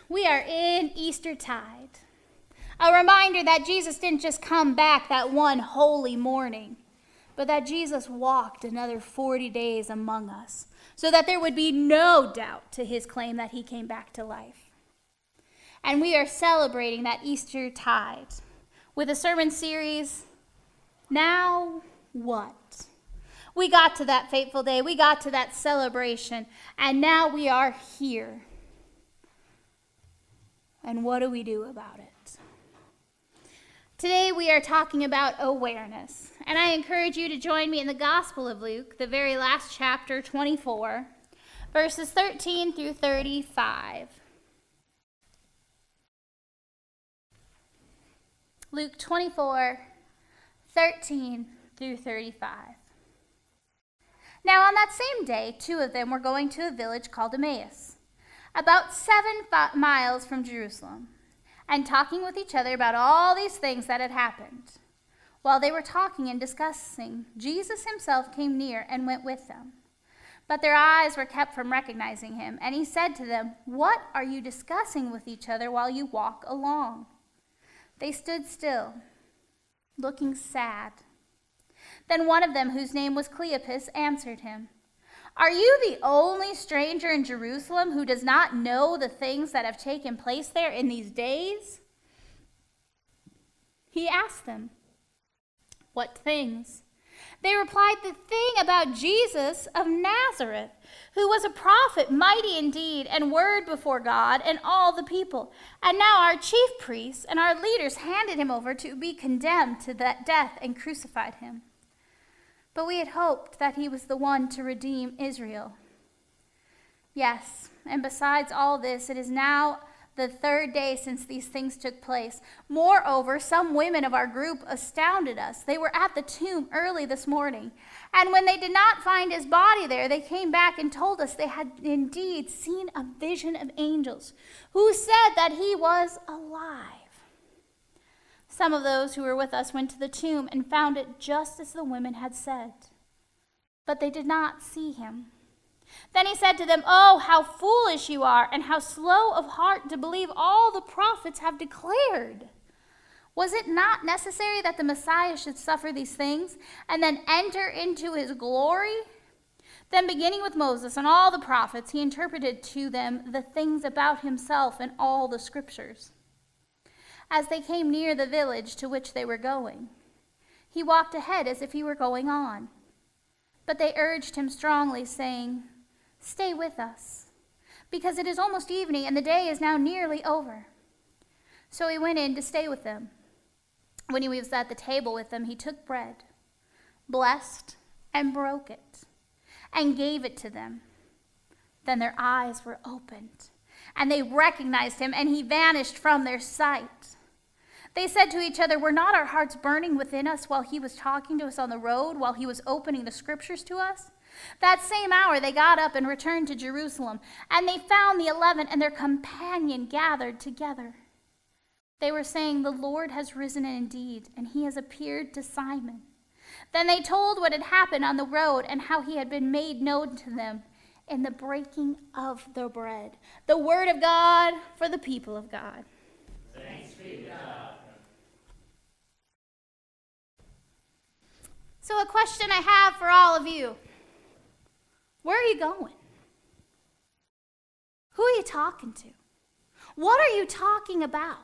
We are in Eastertide, a reminder that Jesus didn't just come back that one holy morning, but that Jesus walked another 40 days among us so that there would be no doubt to his claim that he came back to life. And we are celebrating that Eastertide with a sermon series, Now What? We got to that fateful day, we got to that celebration, and now we are here. And what do we do about it? Today we are talking about awareness, and I encourage you to join me in the Gospel of Luke, the very last chapter, 24, verses 13 through 35. Luke 24, 13 through 35. Now on that same day, two of them were going to a village called Emmaus, about 7 miles from Jerusalem, and talking with each other about all these things that had happened. While they were talking and discussing, Jesus himself came near and went with them. But their eyes were kept from recognizing him, and he said to them, "What are you discussing with each other while you walk along?" They stood still, looking sad. Then one of them, whose name was Cleopas, answered him, "Are you the only stranger in Jerusalem who does not know the things that have taken place there in these days?" He asked them, "What things?" They replied, "The thing about Jesus of Nazareth, who was a prophet, mighty in deed and word before God and all the people. And now our chief priests and our leaders handed him over to be condemned to that death and crucified him. But we had hoped that he was the one to redeem Israel. Yes, and besides all this, it is now the 3rd day since these things took place. Moreover, some women of our group astounded us. They were at the tomb early this morning, and when they did not find his body there, they came back and told us they had indeed seen a vision of angels who said that he was alive. Some of those who were with us went to the tomb and found it just as the women had said, but they did not see him." Then he said to them, "Oh, how foolish you are, and how slow of heart to believe all the prophets have declared. Was it not necessary that the Messiah should suffer these things and then enter into his glory?" Then beginning with Moses and all the prophets, he interpreted to them the things about himself in all the scriptures. As they came near the village to which they were going, he walked ahead as if he were going on. But they urged him strongly, saying, "Stay with us, because it is almost evening and the day is now nearly over." So he went in to stay with them. When he was at the table with them, he took bread, blessed and broke it, and gave it to them. Then their eyes were opened, and they recognized him, and he vanished from their sight. They said to each other, "Were not our hearts burning within us while he was talking to us on the road, while he was opening the scriptures to us?" That same hour they got up and returned to Jerusalem, and they found the 11 and their companion gathered together. They were saying, "The Lord has risen indeed, and he has appeared to Simon." Then they told what had happened on the road and how he had been made known to them in the breaking of the bread. The word of God for the people of God. Thanks be to God. So a question I have for all of you. Where are you going? Who are you talking to? What are you talking about?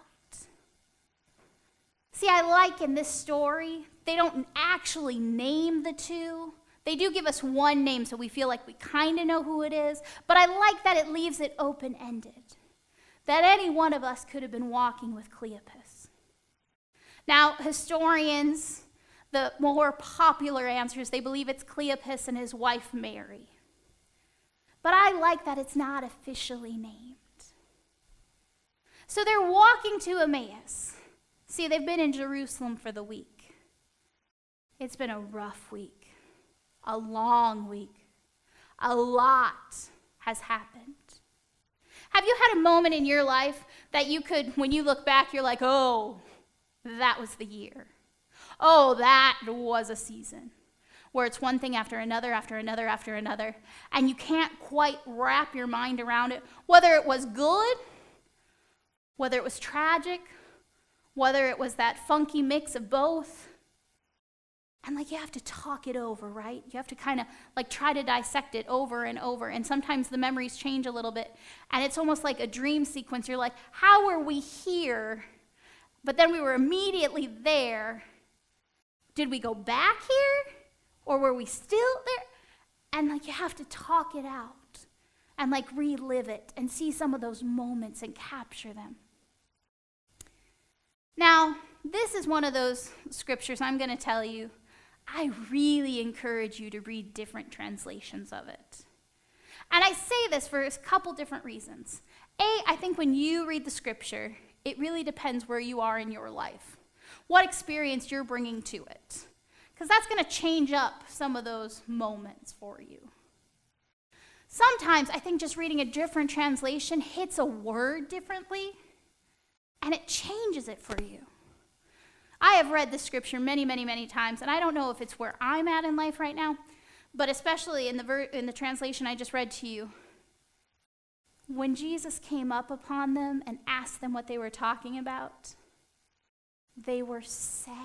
See, I like in this story, they don't actually name the two. They do give us one name so we feel like we kind of know who it is, but I like that it leaves it open-ended, that any one of us could have been walking with Cleopas. Now, historians, the more popular answers, they believe it's Cleopas and his wife Mary. But I like that it's not officially named. So they're walking to Emmaus. See, they've been in Jerusalem for the week. It's been a rough week, a long week. A lot has happened. Have you had a moment in your life that you could, when you look back, you're like, "Oh, that was the year. Oh, that was a season," where it's one thing after another, after another, after another, and you can't quite wrap your mind around it, whether it was good whether it was tragic, whether it was that funky mix of both. And you have to talk it over, right? You have to kind of try to dissect it over and over. And sometimes the memories change a little bit. And it's almost like a dream sequence. You're like, how were we here? But then we were immediately there. Did we go back here? Or were we still there? And you have to talk it out and relive it and see some of those moments and capture them. Now, this is one of those scriptures I'm going to tell you. I really encourage you to read different translations of it. And I say this for a couple different reasons. I think when you read the scripture, it really depends where you are in your life, what experience you're bringing to it, because that's going to change up some of those moments for you. Sometimes I think just reading a different translation hits a word differently, and it changes it for you. I have read the scripture many, many, many times, and I don't know if it's where I'm at in life right now, but especially in the translation I just read to you. When Jesus came up upon them and asked them what they were talking about, they were sad.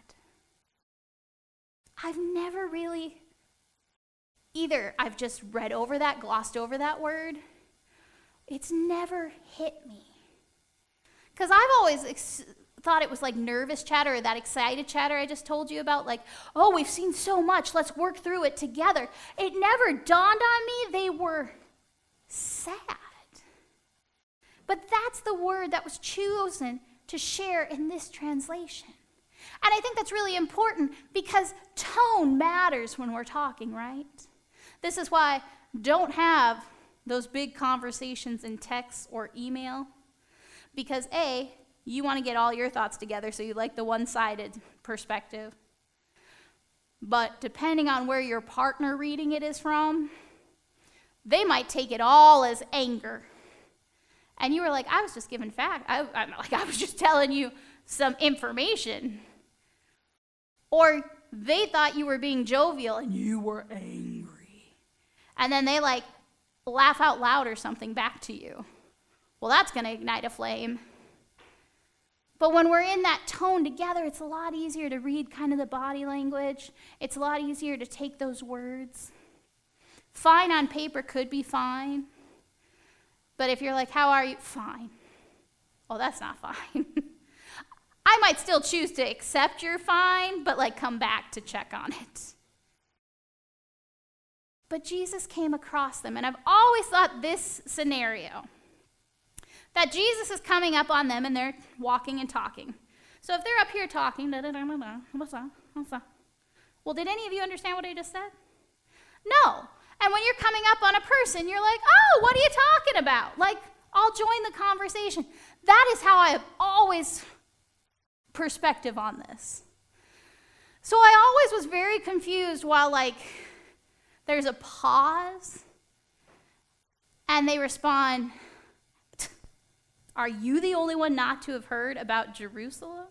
I've never really, either I've just read over that, glossed over that word, it's never hit me. Because I've always thought it was nervous chatter or that excited chatter I just told you about, oh, we've seen so much, let's work through it together. It never dawned on me they were sad. But that's the word that was chosen to share in this translation. And I think that's really important because tone matters when we're talking, right? This is why don't have those big conversations in text or email, because you want to get all your thoughts together, so you like the one-sided perspective. But depending on where your partner reading it is from, they might take it all as anger. And you were like, I was just giving fact. I was just telling you some information. Or they thought you were being jovial and you were angry. And then they laugh out loud or something back to you. Well, that's going to ignite a flame. But when we're in that tone together, it's a lot easier to read kind of the body language. It's a lot easier to take those words. Fine on paper could be fine. But if you're like, how are you? Fine. Well, that's not fine. I might still choose to accept your fine, but come back to check on it. But Jesus came across them, and I've always thought this scenario, that Jesus is coming up on them and they're walking and talking. So if they're up here talking, what's that? Well, did any of you understand what I just said? No. And when you're coming up on a person, you're like, oh, what are you talking about? I'll join the conversation. That is how I have always perspective on this. So I always was very confused while there's a pause and they respond, are you the only one not to have heard about Jerusalem?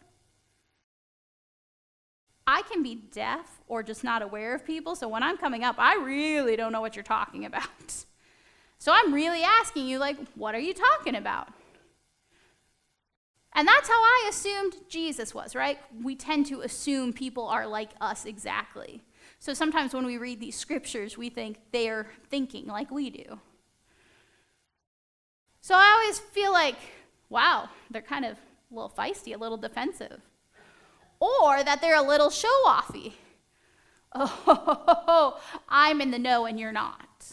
I can be deaf or just not aware of people, so when I'm coming up, I really don't know what you're talking about. So I'm really asking you, what are you talking about? And that's how I assumed Jesus was, right? We tend to assume people are like us exactly. So sometimes when we read these scriptures, we think they're thinking like we do. So I always feel wow, they're kind of a little feisty, a little defensive. Or that they're a little show-offy. Oh, I'm in the know and you're not.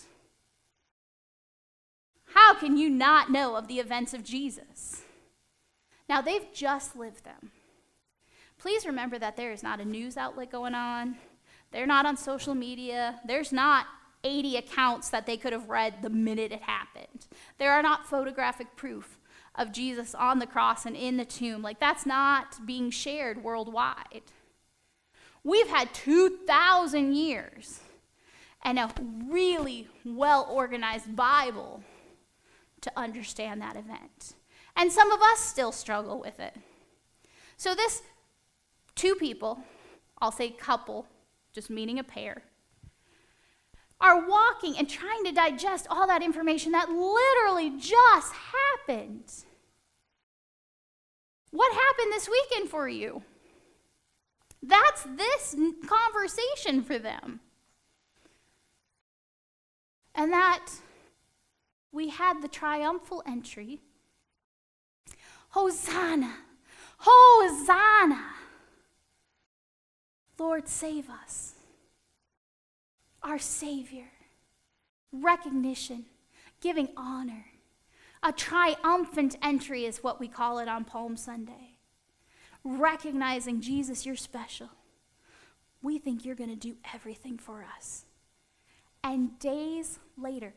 How can you not know of the events of Jesus? Now, they've just lived them. Please remember that there is not a news outlet going on. They're not on social media. There's not 80 accounts that they could have read the minute it happened. There are not photographic proof of Jesus on the cross and in the tomb. That's not being shared worldwide. We've had 2,000 years and a really well-organized Bible to understand that event. And some of us still struggle with it. So this two people, I'll say couple, just meaning a pair, are walking and trying to digest all that information that literally just happened. What happened this weekend for you? That's this conversation for them. And that we had the triumphal entry. Hosanna! Hosanna! Lord, save us. Our Savior. Recognition. Giving honor. A triumphant entry is what we call it on Palm Sunday. Recognizing, Jesus, you're special. We think you're going to do everything for us. And days later,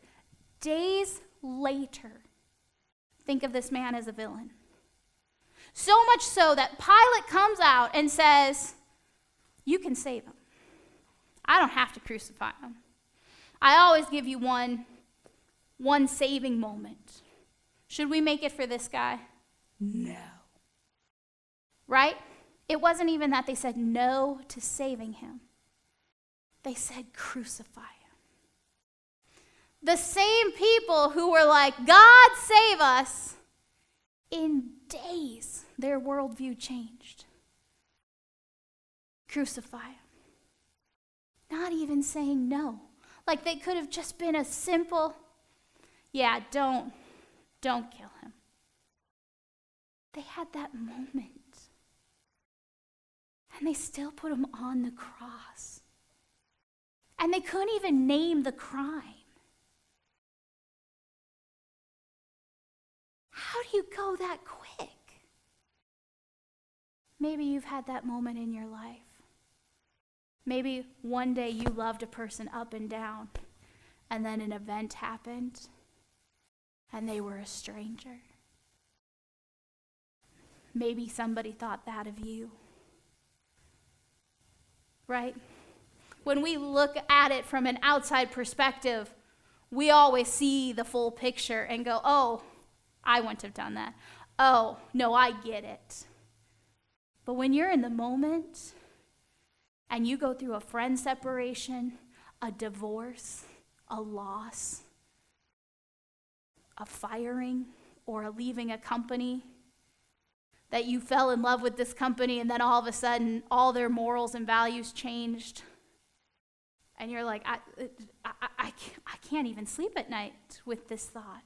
think of this man as a villain. So much so that Pilate comes out and says, you can save him. I don't have to crucify him. I always give you one saving moment. Should we make it for this guy? No. Right? It wasn't even that they said no to saving him. They said crucify him. The same people who were like, God save us, in days, their worldview changed. Crucify him. Not even saying no. Like they could have just been a simple, yeah, don't kill him. They had that moment. And they still put him on the cross. And they couldn't even name the crime. How do you go that quick? Maybe you've had that moment in your life. Maybe one day you loved a person up and down, and then an event happened, and they were a stranger. Maybe somebody thought that of you. Right? When we look at it from an outside perspective, we always see the full picture and go, oh, I wouldn't have done that. Oh, no, I get it. But when you're in the moment and you go through a friend separation, a divorce, a loss, a firing, or a leaving a company, that you fell in love with this company and then all of a sudden all their morals and values changed. And you're like, I can't even sleep at night with this thought.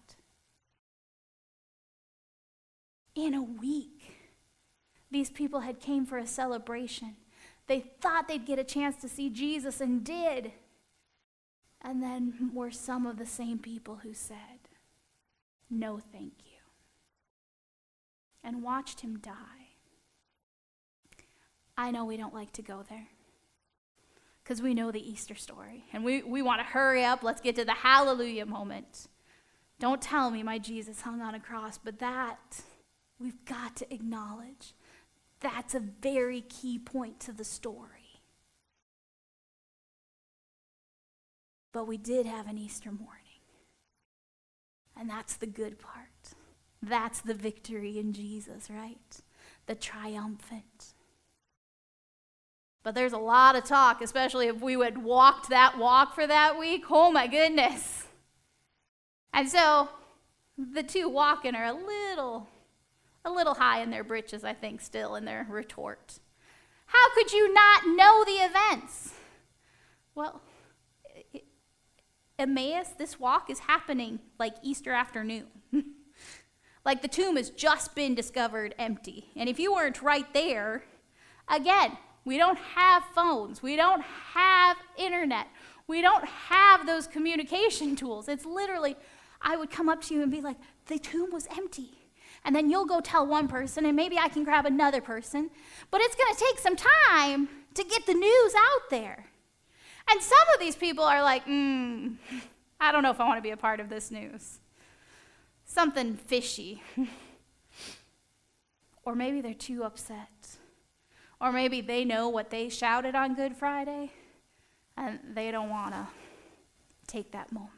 In a week, these people had came for a celebration. They thought they'd get a chance to see Jesus and did. And then were some of the same people who said, no, thank you. And watched him die. I know we don't like to go there because we know the Easter story. And we want to hurry up. Let's get to the hallelujah moment. Don't tell me my Jesus hung on a cross, but that we've got to acknowledge. That's a very key point to the story. But we did have an Easter morning. And that's the good part. That's the victory in Jesus, right? The triumphant. But there's a lot of talk, especially if we would walked that walk for that week. Oh my goodness. And so the two walking are a little high in their britches, I think, still in their retort. How could you not know the events? Well, Emmaus, this walk is happening like Easter afternoon. Like the tomb has just been discovered empty. And if you weren't right there, again, we don't have phones. We don't have internet. We don't have those communication tools. It's literally, I would come up to you and be like, the tomb was empty. And then you'll go tell one person, and maybe I can grab another person. But it's going to take some time to get the news out there. And some of these people are like, I don't know if I want to be a part of this news. Something fishy. Or maybe they're too upset. Or maybe they know what they shouted on Good Friday, and they don't want to take that moment.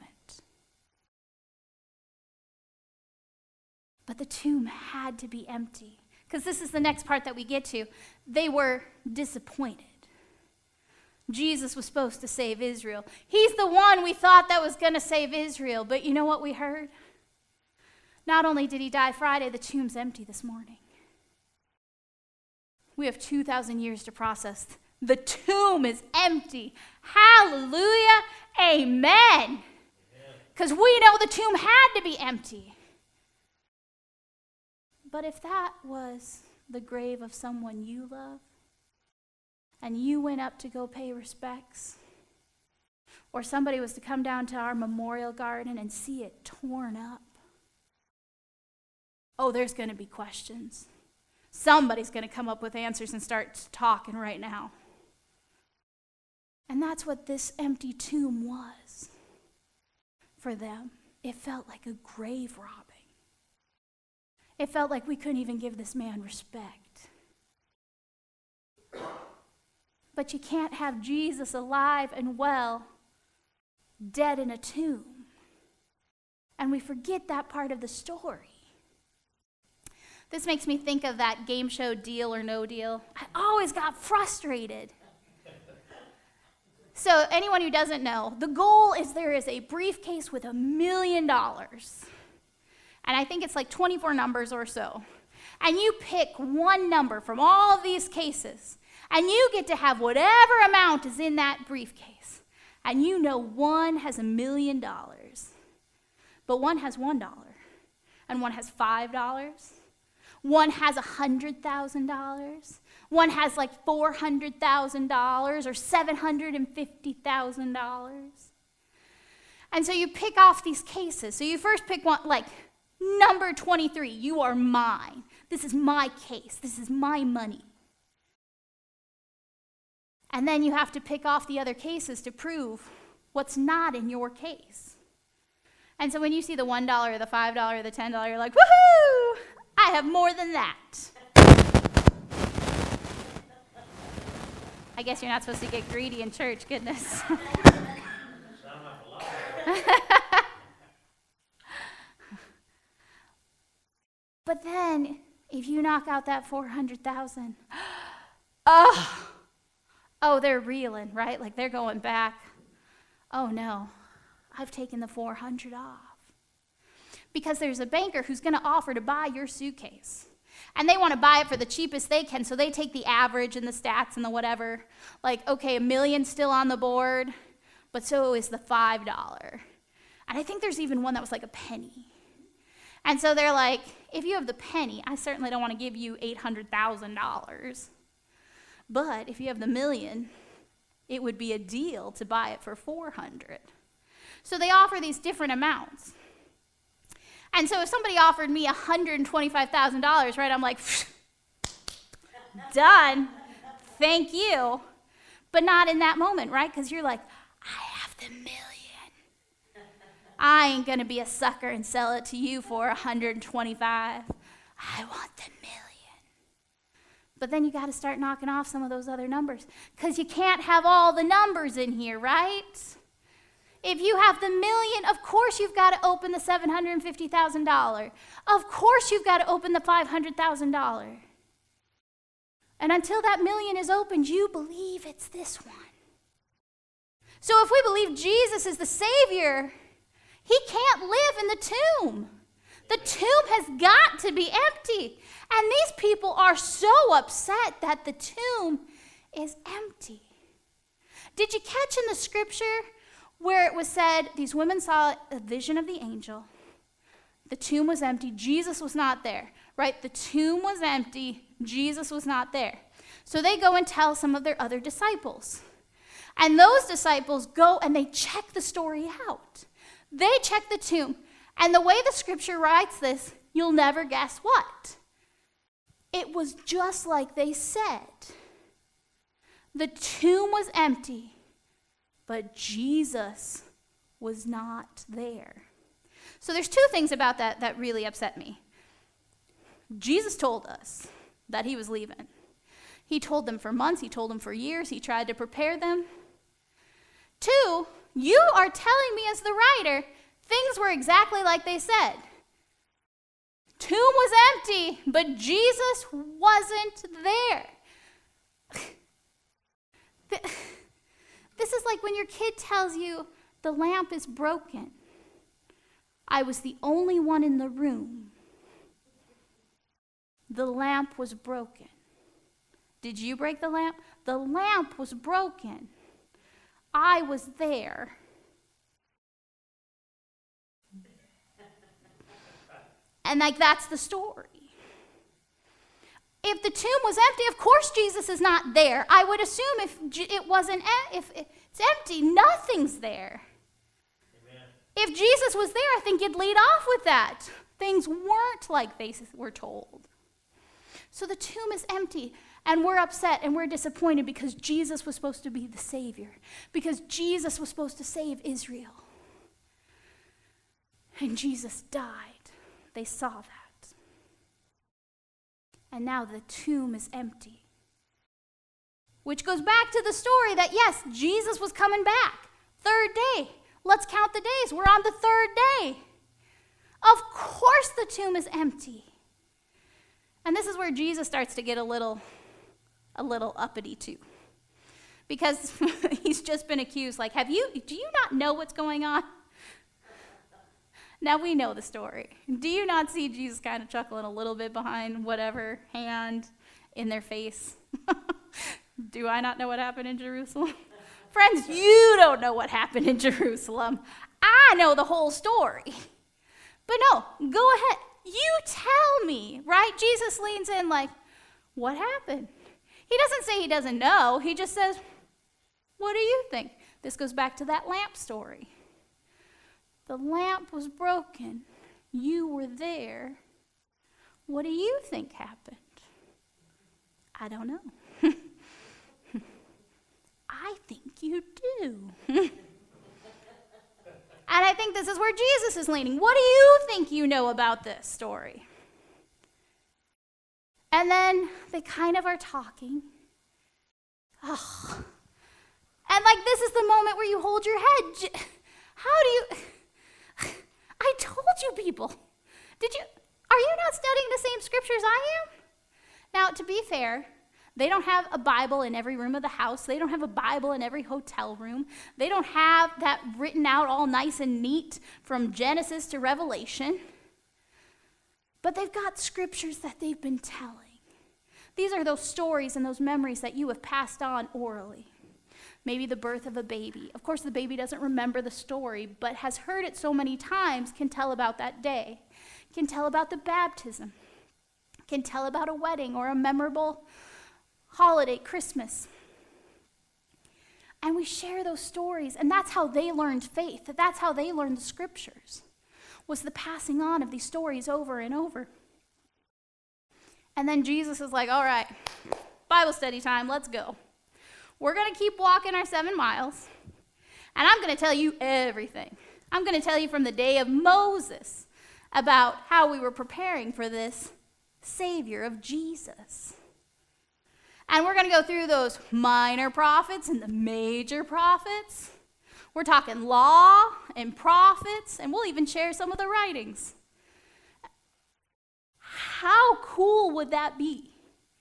But the tomb had to be empty, because this is the next part that we get to. They were disappointed. Jesus was supposed to save Israel. He's the one we thought that was going to save Israel. But you know what we heard? Not only did he die Friday, the tomb's empty this morning. We have 2,000 years to process. The tomb is empty. Hallelujah. Amen. Because we know the tomb had to be empty. But if that was the grave of someone you love, and you went up to go pay respects, or somebody was to come down to our memorial garden and see it torn up, oh, there's going to be questions. Somebody's going to come up with answers and start talking right now. And that's what this empty tomb was for them. It felt like a grave robbing. It felt like we couldn't even give this man respect. But you can't have Jesus alive and well, dead in a tomb. And we forget that part of the story. This makes me think of that game show Deal or No Deal. I always got frustrated. So anyone who doesn't know, the goal is there is a briefcase with $1 million. And I think it's like 24 numbers or so. And you pick one number from all of these cases. And you get to have whatever amount is in that briefcase. And you know one has $1 million. But one has $1. And one has $5. One has $100,000. One has like $400,000 or $750,000. And so you pick off these cases. So you first pick one, like number 23, you are mine. This is my case. This is my money. And then you have to pick off the other cases to prove what's not in your case. And so when you see the $1 or the $5 or the $10, you're like, woohoo! I have more than that. I guess you're not supposed to get greedy in church, goodness. But then, if you knock out that 400,000, oh, they're reeling, right? Like they're going back. Oh no, I've taken the 400 off. Because there's a banker who's going to offer to buy your suitcase. And they want to buy it for the cheapest they can, so they take the average and the stats and the whatever. Like, okay, $1 million still on the board, but so is the $5. And I think there's even one that was like a penny. And so they're like, if you have the penny, I certainly don't want to give you $800,000. But if you have the $1 million, it would be a deal to buy it for $400. So they offer these different amounts. And so if somebody offered me $125,000, right, I'm like, done, thank you. But not in that moment, right? Because you're like, I have the $1 million. I ain't going to be a sucker and sell it to you for $125. I want the $1 million. But then you got to start knocking off some of those other numbers because you can't have all the numbers in here, right? If you have the $1 million, of course you've got to open the $750,000. Of course you've got to open the $500,000. And until that $1 million is opened, you believe it's this one. So if we believe Jesus is the Savior, he can't live in the tomb. The tomb has got to be empty. And these people are so upset that the tomb is empty. Did you catch in the scripture where it was said, these women saw a vision of the angel. The tomb was empty. Jesus was not there, right? The tomb was empty. Jesus was not there. So they go and tell some of their other disciples. And those disciples go and they check the story out. They check the tomb. And the way the scripture writes this, you'll never guess what. It was just like they said. The tomb was empty. But Jesus was not there. So there's two things about that really upset me. Jesus told us that he was leaving. He told them for months. He told them for years. He tried to prepare them. Two, you are telling me as the writer, things were exactly like they said. Tomb was empty, but Jesus wasn't there. This is like when your kid tells you the lamp is broken. I was the only one in the room. The lamp was broken. Did you break the lamp? The lamp was broken. I was there. And that's the story. If the tomb was empty, of course Jesus is not there. I would assume if it's empty, nothing's there. Amen. If Jesus was there, I think you'd lead off with that. Things weren't like they were told. So the tomb is empty, and we're upset and we're disappointed because Jesus was supposed to be the Savior, because Jesus was supposed to save Israel. And Jesus died. They saw that. And now the tomb is empty. Which goes back to the story that, yes, Jesus was coming back. Third day. Let's count the days. We're on the third day. Of course the tomb is empty. And this is where Jesus starts to get a little uppity too. Because he's just been accused, like, do you not know what's going on? Now we know the story. Do you not see Jesus kind of chuckling a little bit behind whatever hand in their face? Do I not know what happened in Jerusalem? Friends, you don't know what happened in Jerusalem. I know the whole story. But no, go ahead. You tell me, right? Jesus leans in like, what happened? He doesn't say he doesn't know. He just says, what do you think? This goes back to that lamp story. The lamp was broken. You were there. What do you think happened? I don't know. I think you do. And I think this is where Jesus is leaning. What do you think you know about this story? And then they kind of are talking. Oh. And this is the moment where you hold your head. How do you... I told you people. Are you not studying the same scriptures I am? Now, to be fair, they don't have a Bible in every room of the house. They don't have a Bible in every hotel room. They don't have that written out all nice and neat from Genesis to Revelation. But they've got scriptures that they've been telling. These are those stories and those memories that you have passed on orally. Maybe the birth of a baby. Of course, the baby doesn't remember the story, but has heard it so many times, can tell about that day, can tell about the baptism, can tell about a wedding or a memorable holiday, Christmas. And we share those stories, and that's how they learned faith. That's how they learned the scriptures, was the passing on of these stories over and over. And then Jesus is like, all right, Bible study time, let's go. We're going to keep walking our 7 miles, and I'm going to tell you everything. I'm going to tell you from the day of Moses about how we were preparing for this Savior of Jesus. And we're going to go through those minor prophets and the major prophets. We're talking law and prophets, and we'll even share some of the writings. How cool would that be?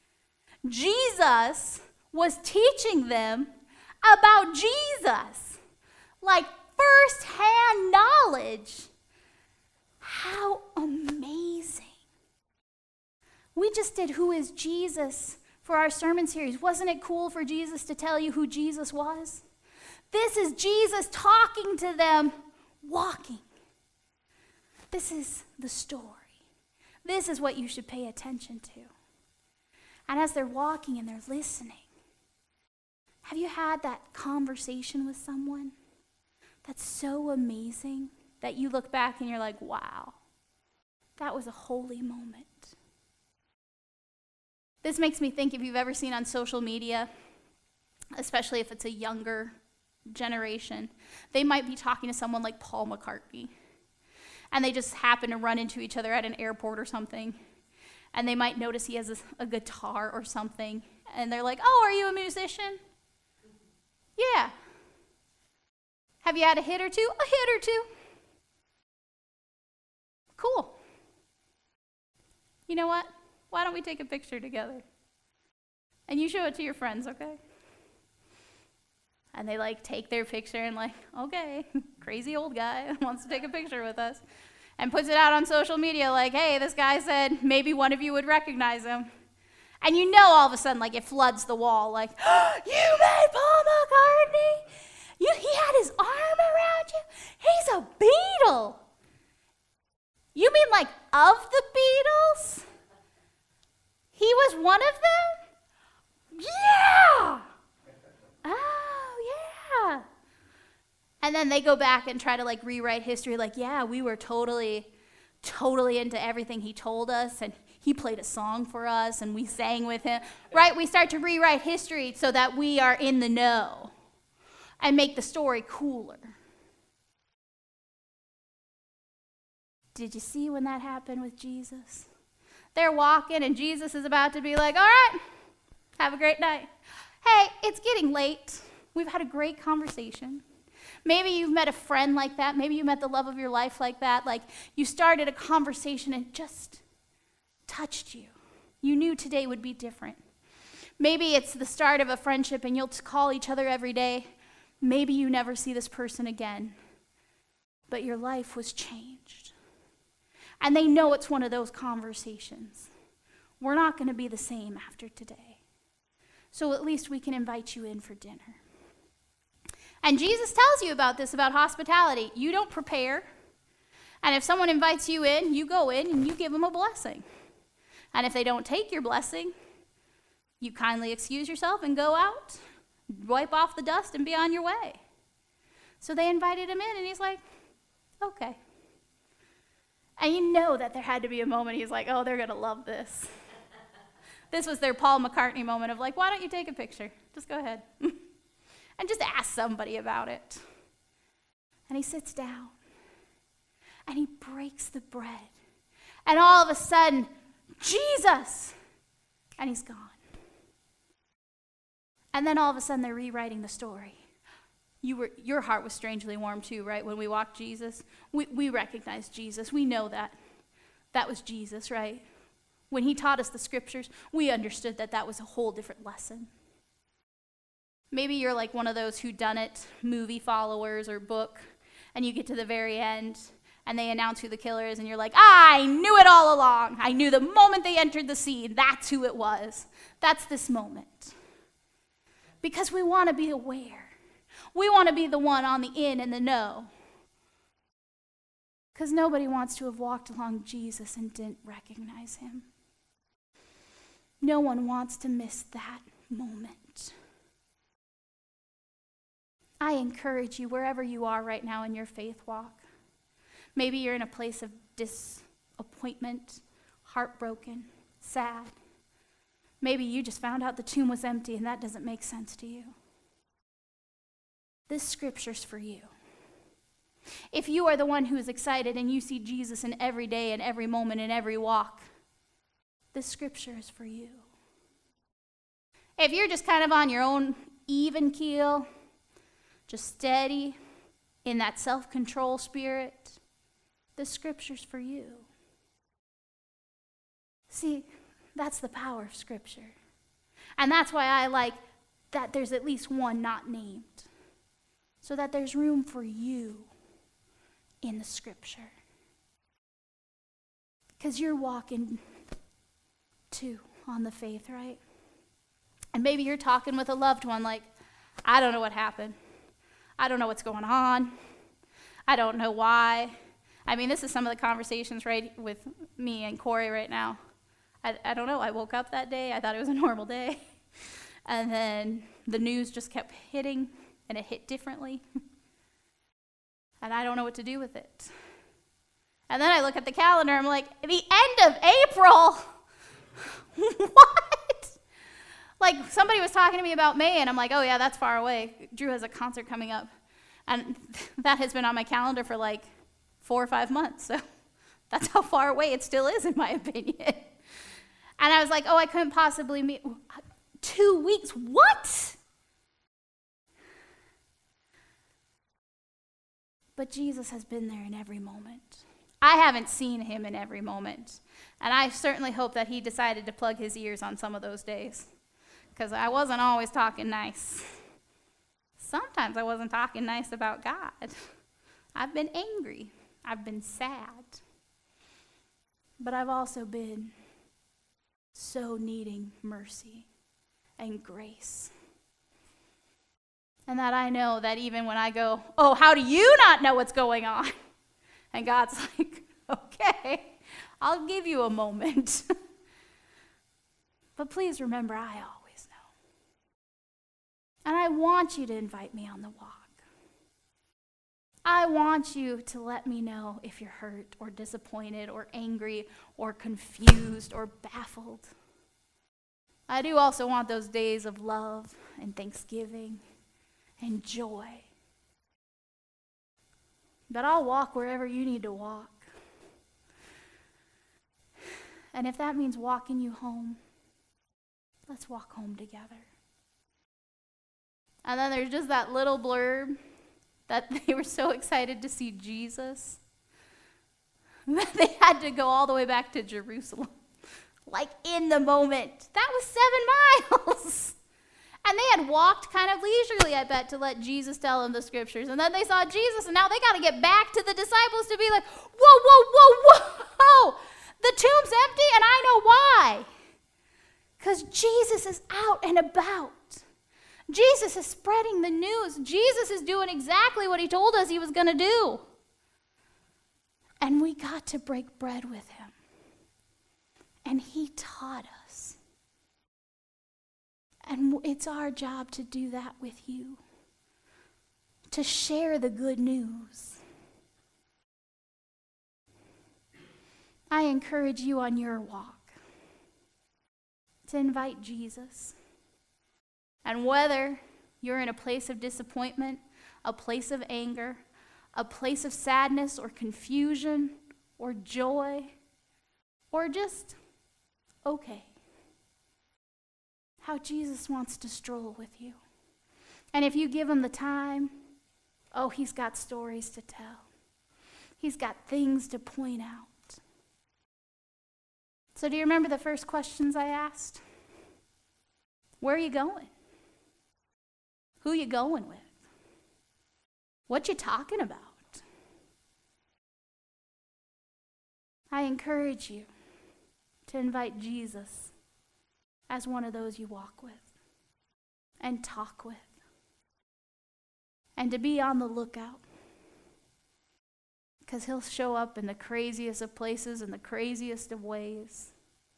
Jesus was teaching them about Jesus, like first-hand knowledge. How amazing. We just did Who is Jesus for our sermon series. Wasn't it cool for Jesus to tell you who Jesus was? This is Jesus talking to them, walking. This is the story. This is what you should pay attention to. And as they're walking and they're listening, have you had that conversation with someone that's so amazing that you look back and you're like, wow, that was a holy moment? This makes me think, if you've ever seen on social media, especially if it's a younger generation, they might be talking to someone like Paul McCartney, and they just happen to run into each other at an airport or something, and they might notice he has a guitar or something, and they're like, oh, are you a musician? Yeah. Have you had a hit or two? A hit or two. Cool. You know what? Why don't we take a picture together? And you show it to your friends, okay? And they take their picture and okay, crazy old guy wants to take a picture with us. And puts it out on social media hey, this guy said maybe one of you would recognize him. And you know all of a sudden, like, it floods the wall, like, oh, you made Paul McCartney? He had his arm around you? He's a Beatle. You mean like of the Beatles? He was one of them? Yeah! Oh, yeah. And then they go back and try to like rewrite history, like, yeah, we were totally into everything he told us, and he played a song for us, and we sang with him. Right? We start to rewrite history so that we are in the know and make the story cooler. Did you see when that happened with Jesus? They're walking, and Jesus is about to be like, all right, have a great night. Hey, it's getting late. We've had a great conversation. Maybe you've met a friend like that. Maybe you met the love of your life like that. Like, you started a conversation and it just touched you. You knew today would be different. Maybe it's the start of a friendship and you'll call each other every day. Maybe you never see this person again, but your life was changed. And they know it's one of those conversations. We're not going to be the same after today. So at least we can invite you in for dinner. And Jesus tells you about this, about hospitality. You don't prepare. And if someone invites you in, you go in and you give them a blessing. And if they don't take your blessing, you kindly excuse yourself and go out, wipe off the dust, and be on your way. So they invited him in, and he's like, okay. And you know that there had to be a moment he's like, oh, they're going to love this. This was their Paul McCartney moment of like, why don't you take a picture? Just go ahead. And just ask somebody about it. And he sits down. And he breaks the bread. And all of a sudden, Jesus! And he's gone. And then all of a sudden, they're rewriting the story. Your heart was strangely warm too, right? When we walked Jesus, we recognized Jesus. We know that. That was Jesus, right? When he taught us the scriptures, we understood that that was a whole different lesson. Maybe you're like one of those whodunit movie followers or book, and you get to the very end, and they announce who the killer is, and you're like, I knew it all along. I knew the moment they entered the scene, that's who it was. That's this moment. Because we want to be aware. We want to be the one on the in and the know. Because nobody wants to have walked along Jesus and didn't recognize him. No one wants to miss that moment. I encourage you, wherever you are right now in your faith walk, maybe you're in a place of disappointment, heartbroken, sad. Maybe you just found out the tomb was empty and that doesn't make sense to you. This scripture's for you. If you are the one who is excited and you see Jesus in every day and every moment and every walk, this scripture is for you. If you're just kind of on your own even keel, just steady in that self-control spirit, this scripture's for you. See, that's the power of scripture. And that's why I like that there's at least one not named, so that there's room for you in the scripture. Because you're walking too on the faith, right? And maybe you're talking with a loved one like, I don't know what happened. I don't know what's going on. I don't know why. I mean, this is some of the conversations right with me and Corey right now. I don't know. I woke up that day. I thought it was a normal day. And then the news just kept hitting, and it hit differently. And I don't know what to do with it. And then I look at the calendar. I'm like, the end of April? What? Like, somebody was talking to me about May, and I'm like, oh, yeah, that's far away. Drew has a concert coming up. And that has been on my calendar for like 4 or 5 months. So that's how far away it still is, in my opinion. And I was like, oh, I couldn't possibly meet. 2 weeks? What? But Jesus has been there in every moment. I haven't seen him in every moment. And I certainly hope that he decided to plug his ears on some of those days. Because I wasn't always talking nice. Sometimes I wasn't talking nice about God. I've been angry. I've been sad. But I've also been so needing mercy and grace. And that I know that even when I go, oh, how do you not know what's going on? And God's like, okay, I'll give you a moment. But please remember, I always know. And I want you to invite me on the walk. I want you to let me know if you're hurt or disappointed or angry or confused or baffled. I do also want those days of love and thanksgiving and joy. But I'll walk wherever you need to walk. And if that means walking you home, let's walk home together. And then there's just that little blurb that they were so excited to see Jesus that they had to go all the way back to Jerusalem. Like in the moment. That was 7 miles. And they had walked kind of leisurely, I bet, to let Jesus tell them the scriptures. And then they saw Jesus, and now they got to get back to the disciples to be like, whoa, whoa, whoa, whoa. The tomb's empty, and I know why. Because Jesus is out and about. Jesus is spreading the news. Jesus is doing exactly what he told us he was going to do. And we got to break bread with him. And he taught us. And it's our job to do that with you. To share the good news. I encourage you on your walk to invite Jesus. And whether you're in a place of disappointment, a place of anger, a place of sadness or confusion or joy, or just okay, how Jesus wants to stroll with you. And if you give him the time, oh, he's got stories to tell. He's got things to point out. So do you remember the first questions I asked? Where are you going? Who you going with? What you talking about? I encourage you to invite Jesus as one of those you walk with and talk with, and to be on the lookout, because he'll show up in the craziest of places and the craziest of ways,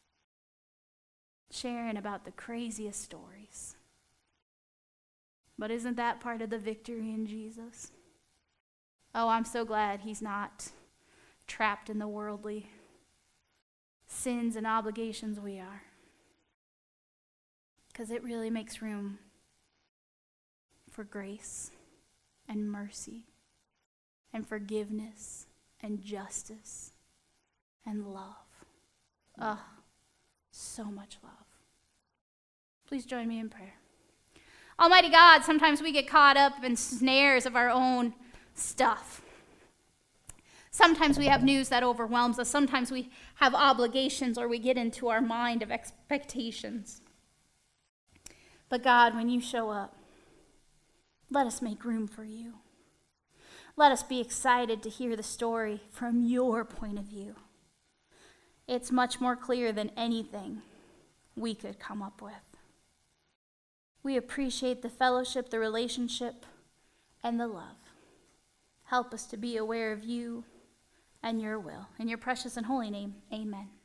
sharing about the craziest stories. But isn't that part of the victory in Jesus? Oh, I'm so glad he's not trapped in the worldly sins and obligations we are. Because it really makes room for grace and mercy and forgiveness and justice and love. Oh, so much love. Please join me in prayer. Almighty God, sometimes we get caught up in snares of our own stuff. Sometimes we have news that overwhelms us. Sometimes we have obligations, or we get into our mind of expectations. But God, when you show up, let us make room for you. Let us be excited to hear the story from your point of view. It's much more clear than anything we could come up with. We appreciate the fellowship, the relationship, and the love. Help us to be aware of you and your will. In your precious and holy name, amen.